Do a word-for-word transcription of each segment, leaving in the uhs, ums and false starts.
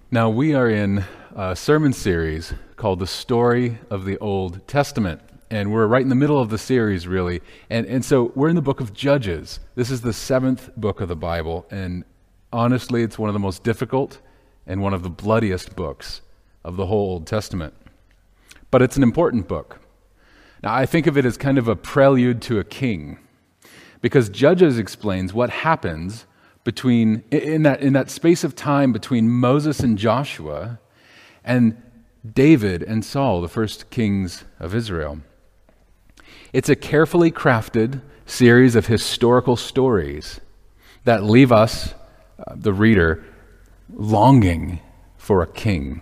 Now, we are in a sermon series called The Story of the Old Testament, and we're right in the middle of the series, really. And, and so we're in the book of Judges. This is the seventh book of the Bible, and honestly, it's one of the most difficult and one of the bloodiest books of the whole Old Testament. But it's an important book. Now, I think of it as kind of a prelude to a king, because Judges explains what happens between in that in that space of time between Moses and Joshua and David and Saul, the first kings of Israel. It's a carefully crafted series of historical stories that leave us, uh, the reader, longing for a king.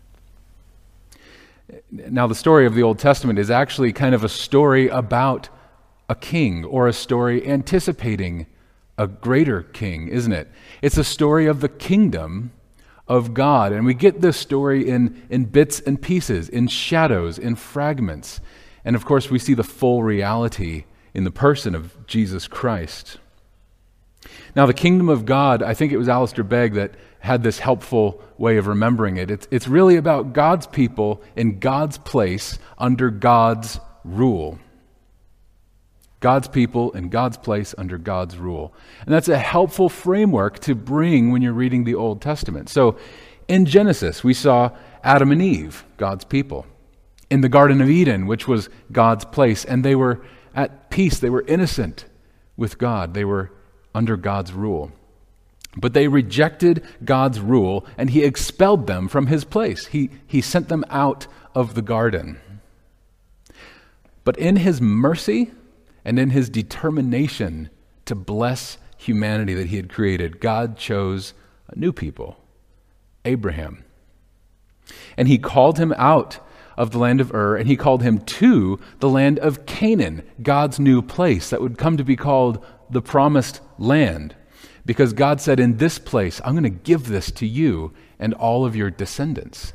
Now, the story of the Old Testament is actually kind of a story about a king, or a story anticipating a greater king, isn't it? It's a story of the kingdom of God, and we get this story in, in bits and pieces, in shadows, in fragments. And of course, we see the full reality in the person of Jesus Christ. Now, the kingdom of God, I think it was Alistair Begg that had this helpful way of remembering it. It's, it's really about God's people in God's place under God's rule. God's people in God's place under God's rule. And that's a helpful framework to bring when you're reading the Old Testament. So in Genesis, we saw Adam and Eve, God's people. In the Garden of Eden, which was God's place, and they were at peace. They were innocent with God. They were under God's rule. But they rejected God's rule, and he expelled them from his place. He, he sent them out of the garden. But in his mercy and in his determination to bless humanity that he had created, God chose a new people, Abraham. And he called him out of the land of Ur, and he called him to the land of Canaan, God's new place that would come to be called the Promised Land. Because God said, in this place, I'm going to give this to you and all of your descendants.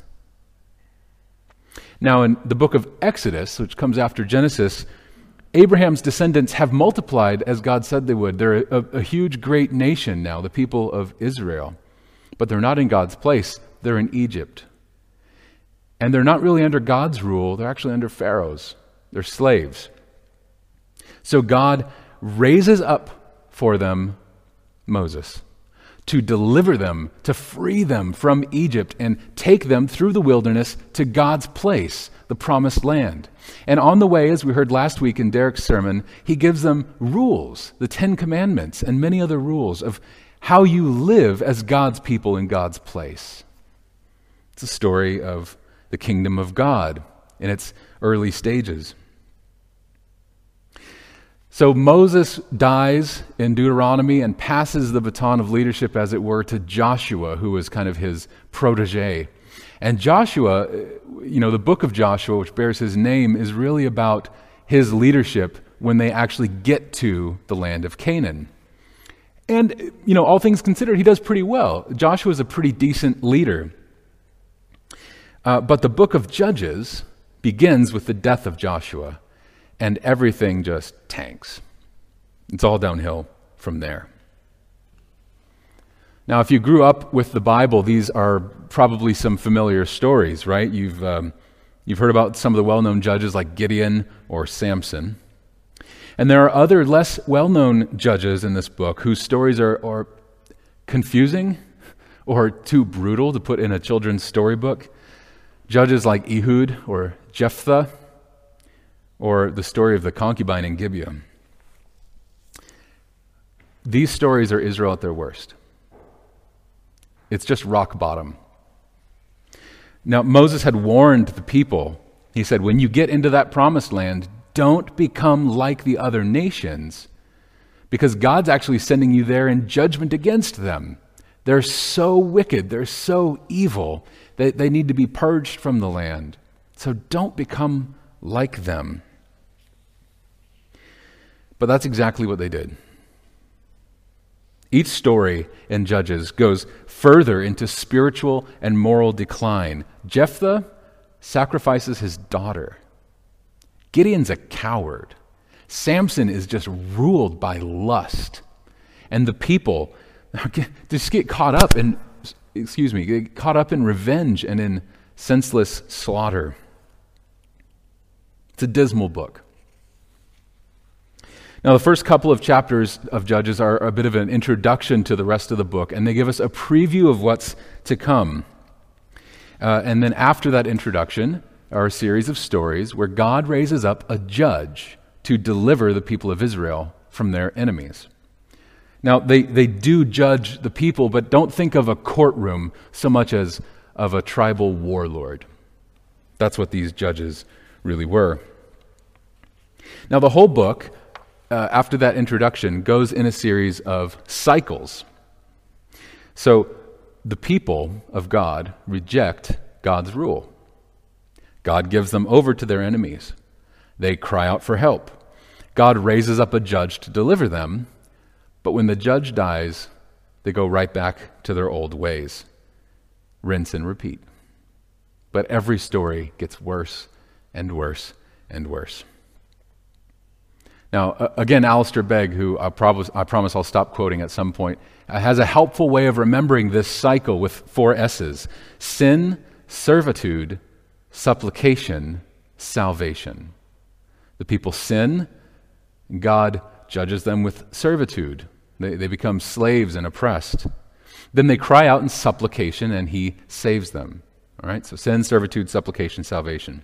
Now, in the book of Exodus, which comes after Genesis, Abraham's descendants have multiplied as God said they would. They're a, a huge, great nation now, the people of Israel. But they're not in God's place. They're in Egypt. And they're not really under God's rule. They're actually under Pharaoh's. They're slaves. So God raises up for them Moses to deliver them, to free them from Egypt and take them through the wilderness to God's place, the Promised Land. And on the way, as we heard last week in Derek's sermon, he gives them rules, the Ten Commandments and many other rules of how you live as God's people in God's place. It's a story of the kingdom of God in its early stages. So Moses dies in Deuteronomy and passes the baton of leadership, as it were, to Joshua, who was kind of his protege. And Joshua, you know, the book of Joshua, which bears his name, is really about his leadership when they actually get to the land of Canaan. And, you know, all things considered, he does pretty well. Joshua is a pretty decent leader. Uh, but the book of Judges begins with the death of Joshua, and everything just tanks. It's all downhill from there. Now, if you grew up with the Bible, these are probably some familiar stories, right? You've um, you've heard about some of the well-known judges like Gideon or Samson. And there are other less well-known judges in this book whose stories are, are confusing or too brutal to put in a children's storybook. Judges like Ehud or Jephthah, or the story of the concubine in Gibeah. These stories are Israel at their worst. It's just rock bottom. Now, Moses had warned the people. He said, when you get into that promised land, don't become like the other nations, because God's actually sending you there in judgment against them. They're so wicked, they're so evil, that they need to be purged from the land. So don't become like them. But that's exactly what they did. Each story in Judges goes further into spiritual and moral decline. Jephthah sacrifices his daughter. Gideon's a coward. Samson is just ruled by lust. And the people just get caught up in excuse me, get caught up in revenge and in senseless slaughter. It's a dismal book. Now, the first couple of chapters of Judges are a bit of an introduction to the rest of the book, and they give us a preview of what's to come. Uh, and then after that introduction are a series of stories where God raises up a judge to deliver the people of Israel from their enemies. Now, they, they do judge the people, but don't think of a courtroom so much as of a tribal warlord. That's what these judges really were. Now, the whole book, uh, after that introduction, goes in a series of cycles. So, the people of God reject God's rule. God gives them over to their enemies. They cry out for help. God raises up a judge to deliver them, but when the judge dies, they go right back to their old ways. Rinse and repeat. But every story gets worse and worse and worse. Now, uh, again, Alistair Begg, who I promise, I promise I'll stop quoting at some point, uh, has a helpful way of remembering this cycle with four S's. Sin, servitude, supplication, salvation. The people sin, God judges them with servitude. They, they become slaves and oppressed. Then they cry out in supplication, and he saves them. All right, so sin, servitude, supplication, salvation.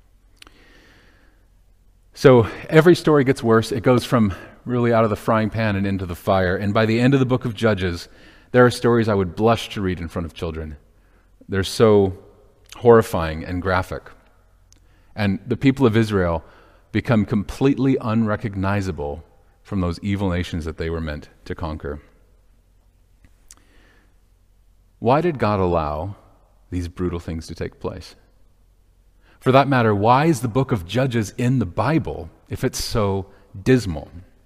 So every story gets worse. It goes from really out of the frying pan and into the fire. And by the end of the book of Judges, there are stories I would blush to read in front of children. They're so horrifying and graphic. And the people of Israel become completely unrecognizable from those evil nations that they were meant to conquer. Why did God allow these brutal things to take place? For that matter, why is the book of Judges in the Bible if it's so dismal?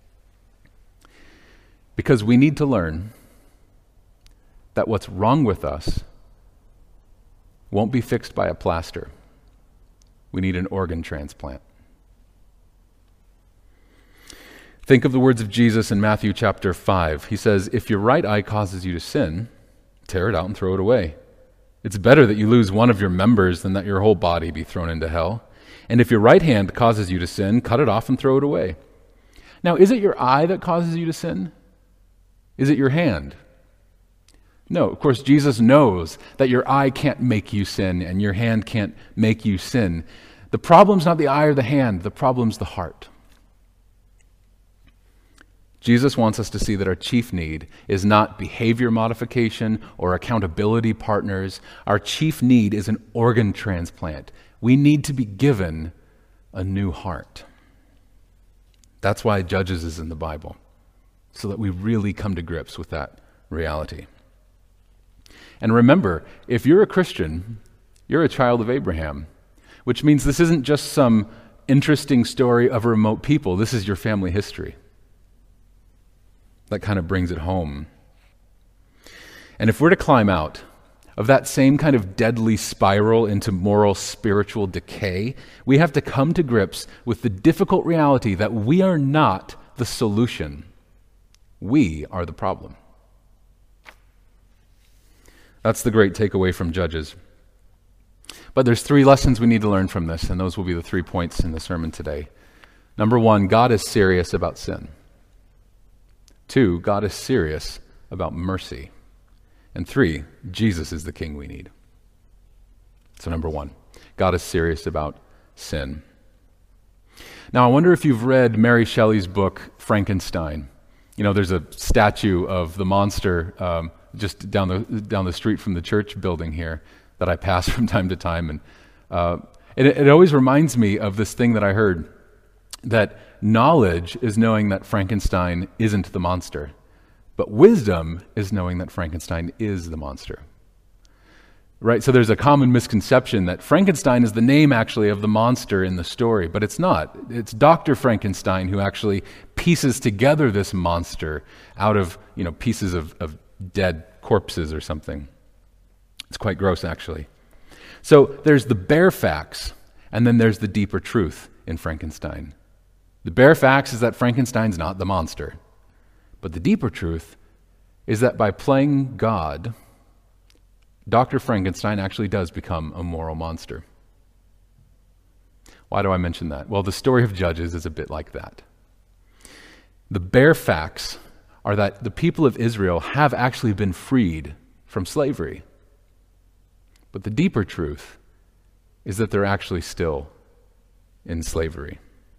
Because we need to learn that what's wrong with us won't be fixed by a plaster. We need an organ transplant. Think of the words of Jesus in Matthew chapter five. He says, if your right eye causes you to sin, tear it out and throw it away. It's better that you lose one of your members than that your whole body be thrown into hell. And if your right hand causes you to sin, cut it off and throw it away. Now, is it your eye that causes you to sin? Is it your hand? No, of course, Jesus knows that your eye can't make you sin and your hand can't make you sin. The problem's not the eye or the hand, the problem's the heart. Jesus wants us to see that our chief need is not behavior modification or accountability partners. Our chief need is an organ transplant. We need to be given a new heart. That's why Judges is in the Bible, so that we really come to grips with that reality. And remember, if you're a Christian, you're a child of Abraham, which means this isn't just some interesting story of remote people. This is your family history. That kind of brings it home. And if we're to climb out of that same kind of deadly spiral into moral, spiritual decay, we have to come to grips with the difficult reality that we are not the solution. We are the problem. That's the great takeaway from Judges. But there's three lessons we need to learn from this, and those will be the three points in the sermon today. Number one, God is serious about sin. Two, God is serious about mercy. And three, Jesus is the king we need. So number one, God is serious about sin. Now, I wonder if you've read Mary Shelley's book, Frankenstein. You know, there's a statue of the monster um, just down the down the street from the church building here that I pass from time to time. And uh, it, it always reminds me of this thing that I heard, that knowledge is knowing that Frankenstein isn't the monster, but wisdom is knowing that Frankenstein is the monster. Right? So there's a common misconception that Frankenstein is the name actually of the monster in the story, but it's not. It's Doctor Frankenstein who actually pieces together this monster out of, you know, pieces of, of dead corpses or something. It's quite gross, actually. So there's the bare facts, and then there's the deeper truth in Frankenstein. The bare facts is that Frankenstein's not the monster. But the deeper truth is that by playing God, Doctor Frankenstein actually does become a moral monster. Why do I mention that? Well, the story of Judges is a bit like that. The bare facts are that the people of Israel have actually been freed from slavery. But the deeper truth is that they're actually still in slavery.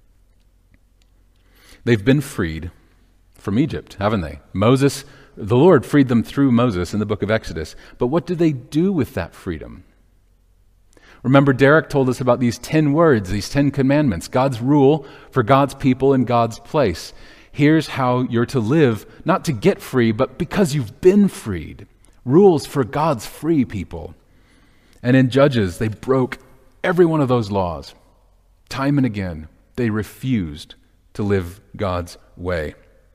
They've been freed from Egypt, haven't they? Moses, the Lord freed them through Moses in the book of Exodus. But what did they do with that freedom? Remember, Derek told us about these ten words, these ten commandments, God's rule for God's people in God's place. Here's how you're to live, not to get free, but because you've been freed. Rules for God's free people. And in Judges, they broke every one of those laws. Time and again, they refused to live God's way.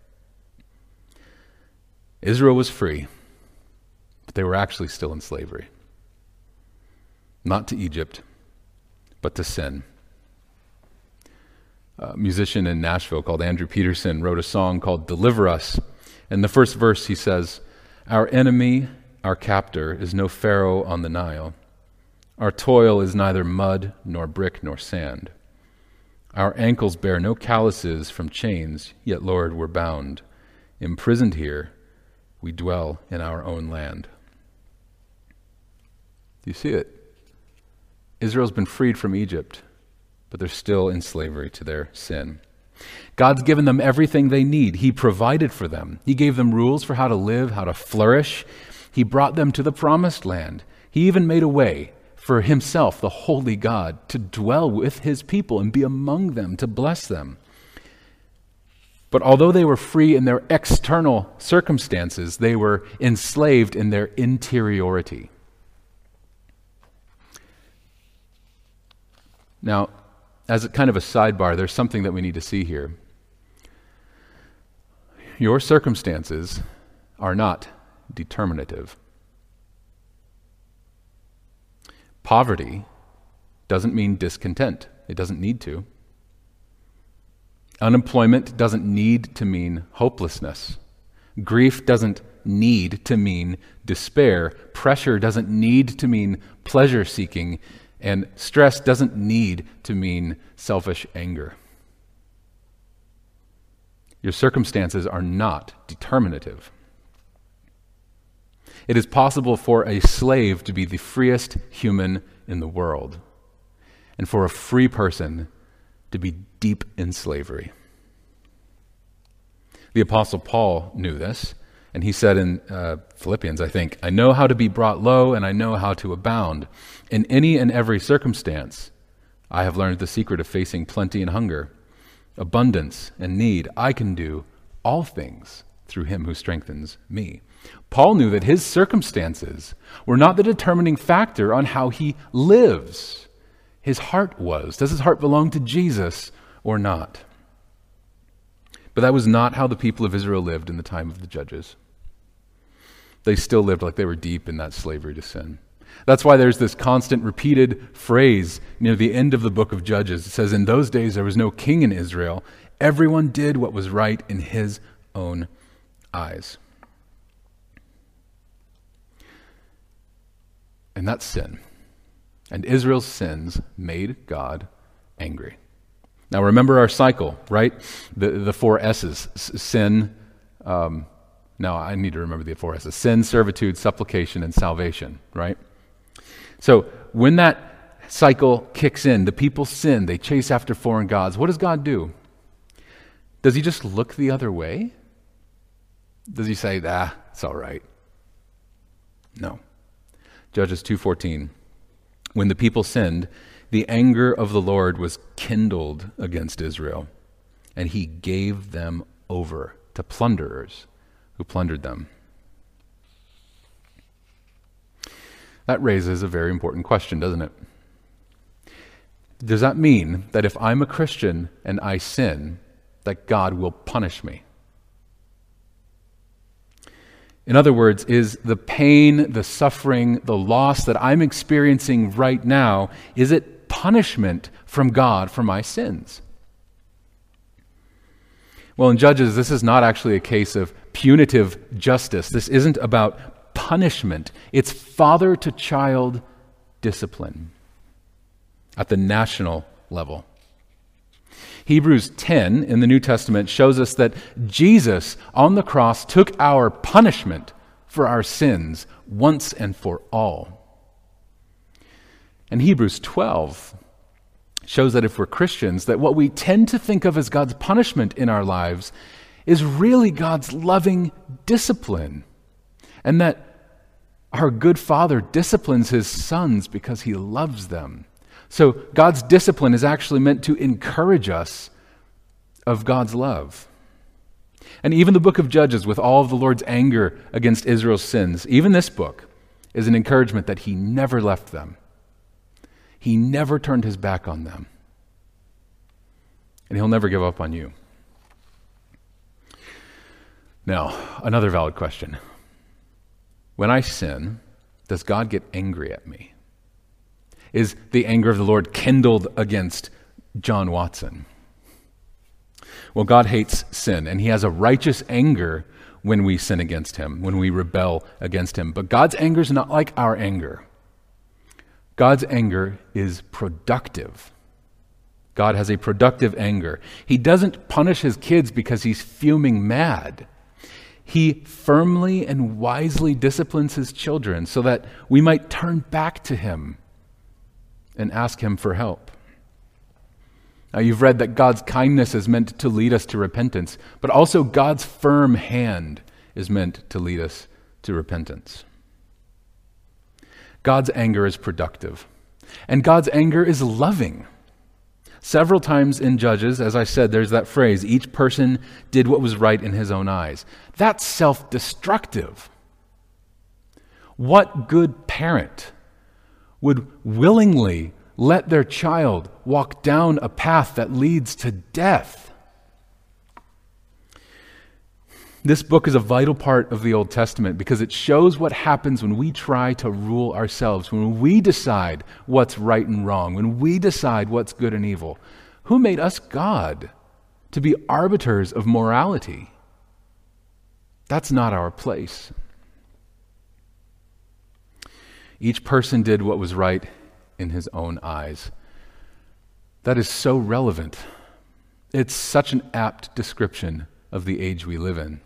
Israel was free, but they were actually still in slavery. Not to Egypt, but to sin. A musician in Nashville called Andrew Peterson wrote a song called Deliver Us. In the first verse he says, "Our enemy, our captor, is no Pharaoh on the Nile. Our toil is neither mud nor brick nor sand. Our ankles bear no calluses from chains, yet, Lord, we're bound. Imprisoned here, we dwell in our own land." Do you see it? Israel's been freed from Egypt, but they're still in slavery to their sin. God's given them everything they need. He provided for them. He gave them rules for how to live, how to flourish. He brought them to the promised land. He even made a way for himself, the holy God, to dwell with his people and be among them, to bless them. But although they were free in their external circumstances, they were enslaved in their interiority. Now, as a kind of a sidebar, there's something that we need to see here. Your circumstances are not determinative. Poverty doesn't mean discontent. It doesn't need to. Unemployment doesn't need to mean hopelessness. Grief doesn't need to mean despair. Pressure doesn't need to mean pleasure-seeking. And stress doesn't need to mean selfish anger. Your circumstances are not determinative. It is possible for a slave to be the freest human in the world, and for a free person to be deep in slavery. The Apostle Paul knew this, and he said in uh, Philippians, I think, "I know how to be brought low, and I know how to abound. In any and every circumstance, I have learned the secret of facing plenty and hunger, abundance and need. I can do all things through him who strengthens me." Paul knew that his circumstances were not the determining factor on how he lives. His heart was. Does his heart belong to Jesus or not? But that was not how the people of Israel lived in the time of the Judges. They still lived like they were deep in that slavery to sin. That's why there's this constant repeated phrase near the end of the book of Judges. It says, "In those days there was no king in Israel. Everyone did what was right in his own eyes." And that's sin. And Israel's sins made God angry. Now remember our cycle, right? The the four S's. S- sin, um, now I need to remember the four S's. Sin, servitude, supplication, and salvation, right? So when that cycle kicks in, the people sin, they chase after foreign gods. What does God do? Does he just look the other way? Does he say, ah, it's all right? No. Judges two fourteen. When the people sinned, the anger of the Lord was kindled against Israel, and he gave them over to plunderers who plundered them. That raises a very important question, doesn't it? Does that mean that if I'm a Christian and I sin, that God will punish me? In other words, is the pain, the suffering, the loss that I'm experiencing right now, is it punishment from God for my sins? Well, in Judges, this is not actually a case of punitive justice. This isn't about punishment. It's father-to-child discipline at the national level. Hebrews ten in the New Testament shows us that Jesus on the cross took our punishment for our sins once and for all. And Hebrews twelve shows that if we're Christians, that what we tend to think of as God's punishment in our lives is really God's loving discipline. And that our good Father disciplines his sons because he loves them. So God's discipline is actually meant to encourage us of God's love. And even the book of Judges, with all of the Lord's anger against Israel's sins, even this book is an encouragement that he never left them. He never turned his back on them. And he'll never give up on you. Now, another valid question. When I sin, does God get angry at me? Is the anger of the Lord kindled against John Watson? Well, God hates sin, and he has a righteous anger when we sin against him, when we rebel against him. But God's anger is not like our anger. God's anger is productive. God has a productive anger. He doesn't punish his kids because he's fuming mad. He firmly and wisely disciplines his children so that we might turn back to him and ask him for help. Now, you've read that God's kindness is meant to lead us to repentance, but also God's firm hand is meant to lead us to repentance. God's anger is productive, and God's anger is loving. Several times in Judges, as I said, there's that phrase, each person did what was right in his own eyes. That's self-destructive. What good parent would willingly let their child walk down a path that leads to death? This book is a vital part of the Old Testament because it shows what happens when we try to rule ourselves, when we decide what's right and wrong, when we decide what's good and evil. Who made us God to be arbiters of morality? That's not our place. Each person did what was right in his own eyes. That is so relevant. It's such an apt description of the age we live in.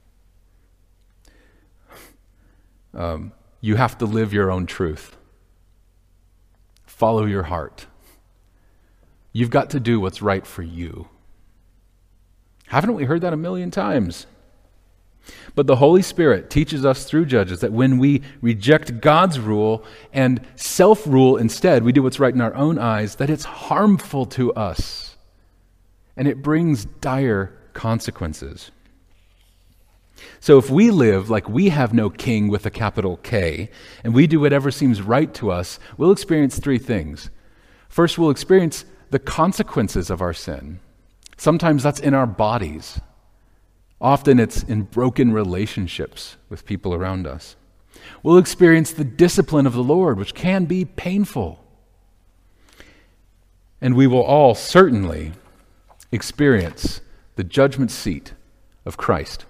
Um, you have to live your own truth. Follow your heart. You've got to do what's right for you. Haven't we heard that a million times? But the Holy Spirit teaches us through Judges that when we reject God's rule and self-rule instead, we do what's right in our own eyes, that it's harmful to us. And it brings dire consequences. So if we live like we have no king with a capital K, and we do whatever seems right to us, we'll experience three things. First, we'll experience the consequences of our sin. Sometimes that's in our bodies. Often it's in broken relationships with people around us. We'll experience the discipline of the Lord, which can be painful. And we will all certainly experience the judgment seat of Christ.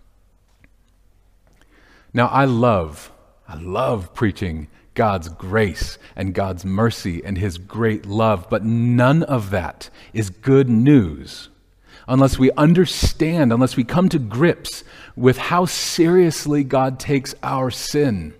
Now, I love, I love preaching God's grace and God's mercy and his great love, but none of that is good news unless we understand, unless we come to grips with how seriously God takes our sin.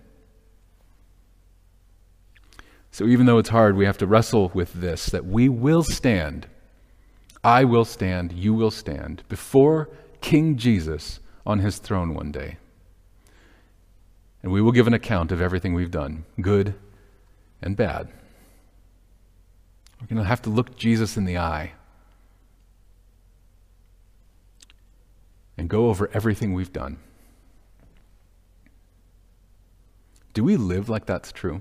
So even though it's hard, we have to wrestle with this, that we will stand, I will stand, you will stand before King Jesus on his throne one day. And we will give an account of everything we've done, good and bad. We're going to have to look Jesus in the eye and go over everything we've done. Do we live like that's true?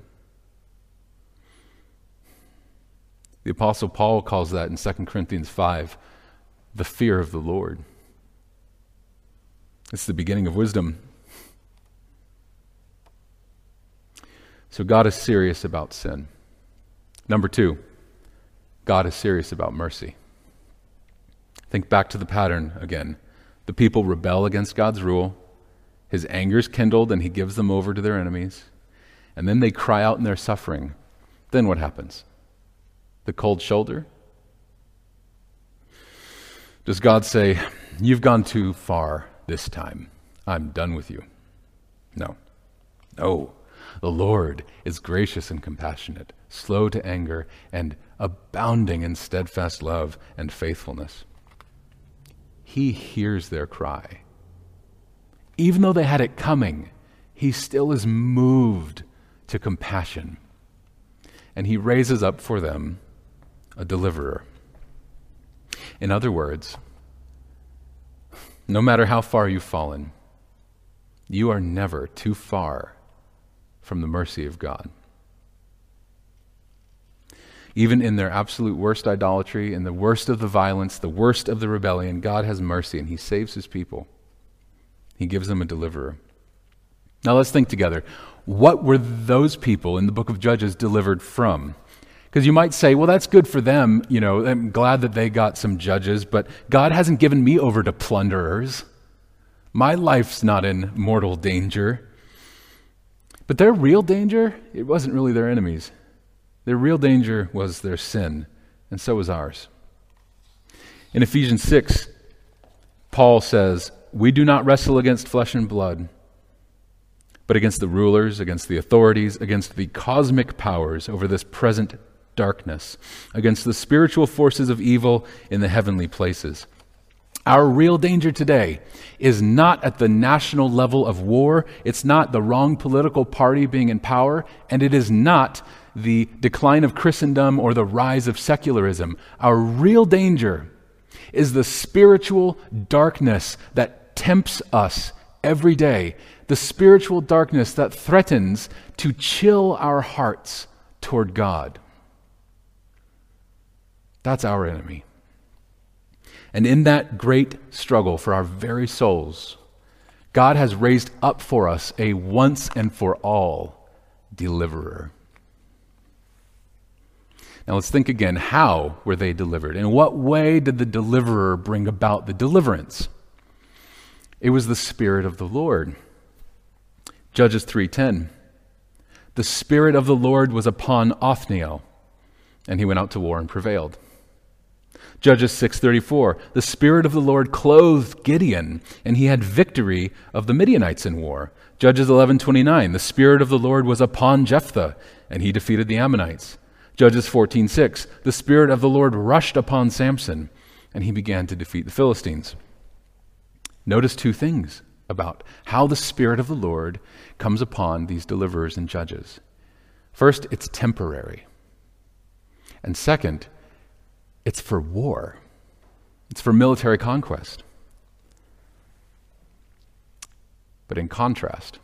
The Apostle Paul calls that in Second Corinthians five, the fear of the Lord. It's the beginning of wisdom. So God is serious about sin. Number two, God is serious about mercy. Think back to the pattern again. The people rebel against God's rule, His anger is kindled and he gives them over to their enemies. And then they cry out in their suffering. Then what happens? The cold shoulder? Does God say, you've gone too far this time. I'm done with you? No. No. The Lord is gracious and compassionate, slow to anger, and abounding in steadfast love and faithfulness. He hears their cry. Even though they had it coming, he still is moved to compassion. And he raises up for them a deliverer. In other words, no matter how far you've fallen, you are never too far from the mercy of God. Even in their absolute worst idolatry, in the worst of the violence, the worst of the rebellion, God has mercy and he saves his people. He gives them a deliverer. Now let's think together. What were those people in the book of Judges delivered from? Because you might say, well, that's good for them. You know, I'm glad that they got some judges, but God hasn't given me over to plunderers. My life's not in mortal danger. But their real danger, it wasn't really their enemies. Their real danger was their sin, and so was ours. In Ephesians six, Paul says, we do not wrestle against flesh and blood, but against the rulers, against the authorities, against the cosmic powers over this present darkness, against the spiritual forces of evil in the heavenly places. Our real danger today is not at the national level of war. It's not the wrong political party being in power, and it is not the decline of Christendom or the rise of secularism. Our real danger is the spiritual darkness that tempts us every day, the spiritual darkness that threatens to chill our hearts toward God. That's our enemy. And in that great struggle for our very souls, God has raised up for us a once and for all deliverer. Now let's think again, how were they delivered? In what way did the deliverer bring about the deliverance? It was the Spirit of the Lord. Judges three ten. The Spirit of the Lord was upon Othniel, and he went out to war and prevailed. Judges six thirty-four. The Spirit of the Lord clothed Gideon, and he had victory of the Midianites in war. Judges eleven twenty-nine. The Spirit of the Lord was upon Jephthah, and he defeated the Ammonites. Judges fourteen six. The Spirit of the Lord rushed upon Samson, and he began to defeat the Philistines. Notice two things about how the Spirit of the Lord comes upon these deliverers and judges. First, it's temporary. And second, it's for war. It's for military conquest. But in contrast,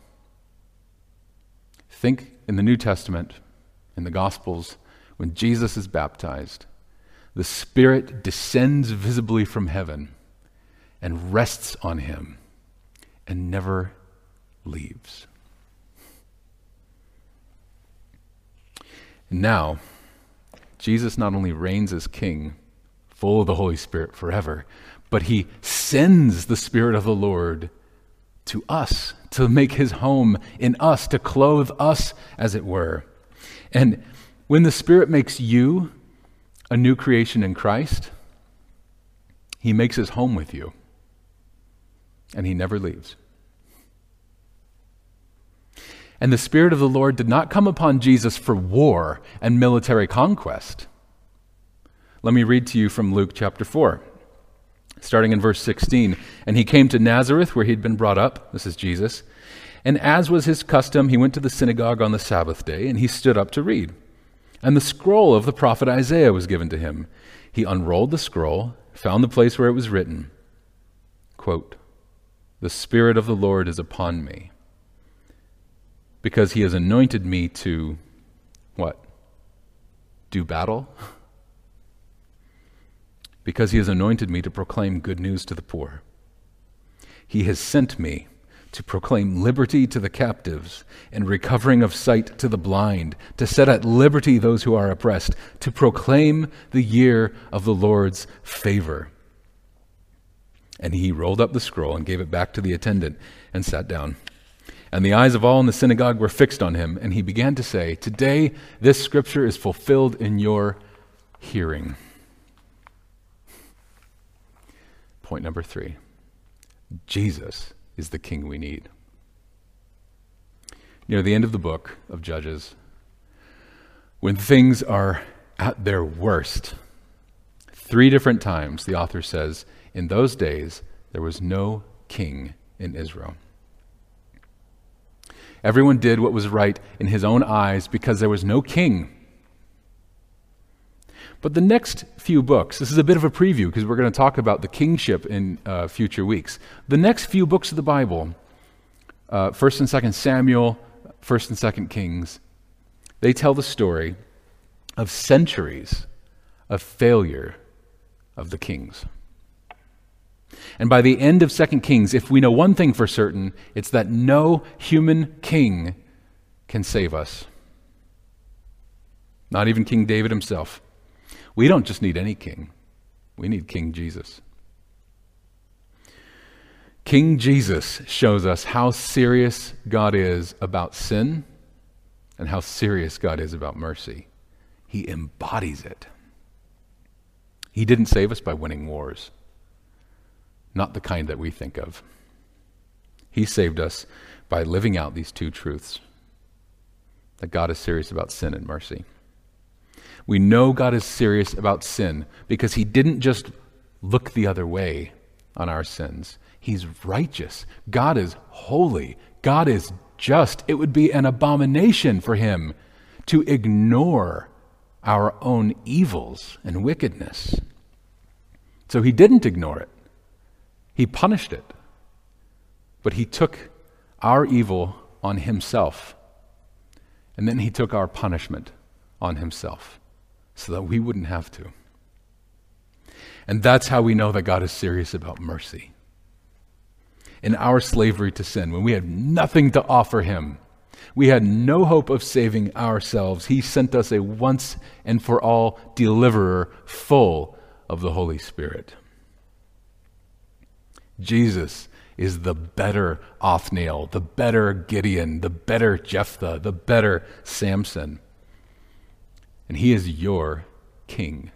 think in the New Testament, in the Gospels, when Jesus is baptized, the Spirit descends visibly from heaven and rests on him and never leaves. And now, Jesus not only reigns as King, full of the Holy Spirit forever, but he sends the Spirit of the Lord to us, to make his home in us, to clothe us, as it were. And when the Spirit makes you a new creation in Christ, he makes his home with you, and he never leaves. And the Spirit of the Lord did not come upon Jesus for war and military conquest. Let me read to you from Luke chapter four, starting in verse sixteen. And he came to Nazareth, where he'd been brought up. This is Jesus. And as was his custom, he went to the synagogue on the Sabbath day, and he stood up to read. And the scroll of the prophet Isaiah was given to him. He unrolled the scroll, found the place where it was written, quote, "The Spirit of the Lord is upon me, because he has anointed me to," what? Do battle? "Because he has anointed me to proclaim good news to the poor. He has sent me to proclaim liberty to the captives and recovering of sight to the blind, to set at liberty those who are oppressed, to proclaim the year of the Lord's favor." And he rolled up the scroll and gave it back to the attendant and sat down. And the eyes of all in the synagogue were fixed on him, and he began to say, "Today this scripture is fulfilled in your hearing." Point number three. Jesus is the king we need. Near the end of the book of Judges, when things are at their worst, three different times the author says, in those days there was no king in Israel. Everyone did what was right in his own eyes because there was no king. But the next few books, this is a bit of a preview because we're going to talk about the kingship in uh, future weeks. The next few books of the Bible, uh, First and Second Samuel, First and Second Kings, they tell the story of centuries of failure of the kings. And by the end of Second Kings, if we know one thing for certain, it's that no human king can save us. Not even King David himself. We don't just need any king. We need King Jesus. King Jesus shows us how serious God is about sin and how serious God is about mercy. He embodies it. He didn't save us by winning wars. Not the kind that we think of. He saved us by living out these two truths. That God is serious about sin and mercy. We know God is serious about sin because he didn't just look the other way on our sins. He's righteous. God is holy. God is just. It would be an abomination for him to ignore our own evils and wickedness. So he didn't ignore it. He punished it. But he took our evil on himself. And then he took our punishment on himself so that we wouldn't have to. And that's how we know that God is serious about mercy. In our slavery to sin, when we had nothing to offer him, we had no hope of saving ourselves, he sent us a once and for all deliverer full of the Holy Spirit. Jesus is the better Othniel, the better Gideon, the better Jephthah, the better Samson. And he is your king.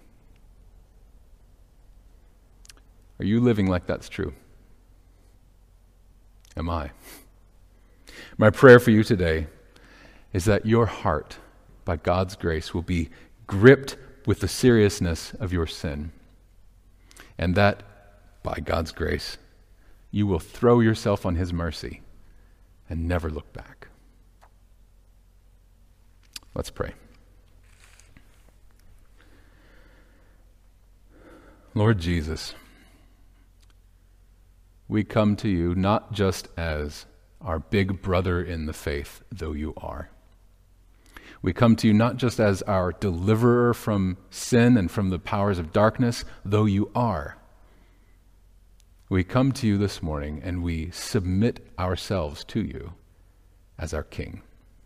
Are you living like that's true? Am I? My prayer for you today is that your heart, by God's grace, will be gripped with the seriousness of your sin. And that, by God's grace, you will throw yourself on his mercy and never look back. Let's pray. Lord Jesus, we come to you not just as our big brother in the faith, though you are. We come to you not just as our deliverer from sin and from the powers of darkness, though you are. We come to you this morning and we submit ourselves to you as our King.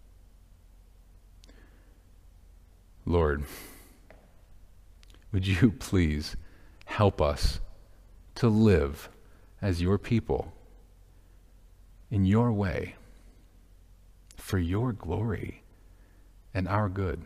Lord, would you please help us to live as your people in your way for your glory and our good.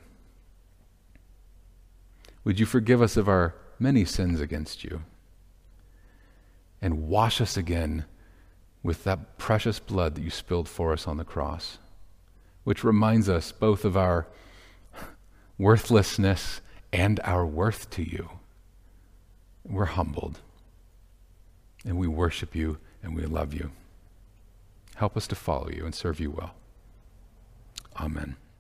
Would you forgive us of our many sins against you and wash us again with that precious blood that you spilled for us on the cross, which reminds us both of our worthlessness and our worth to you. We're humbled, and we worship you, and we love you. Help us to follow you and serve you well. Amen.